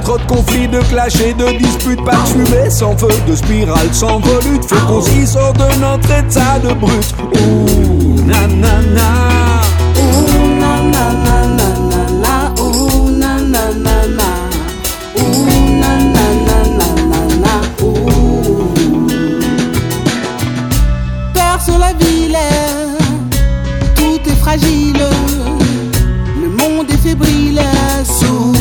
Trop de conflits, de clashs et de disputes. Pas de fumée sans feu, de spirale sans volute. Faut qu'on s'y sorte de notre état de brut. Ouh, nanana. Ouh, nanana. Ouh, nanana. Ouh, nanana. Ouh. Peur sur la ville, tout est fragile. Le monde est fébrile.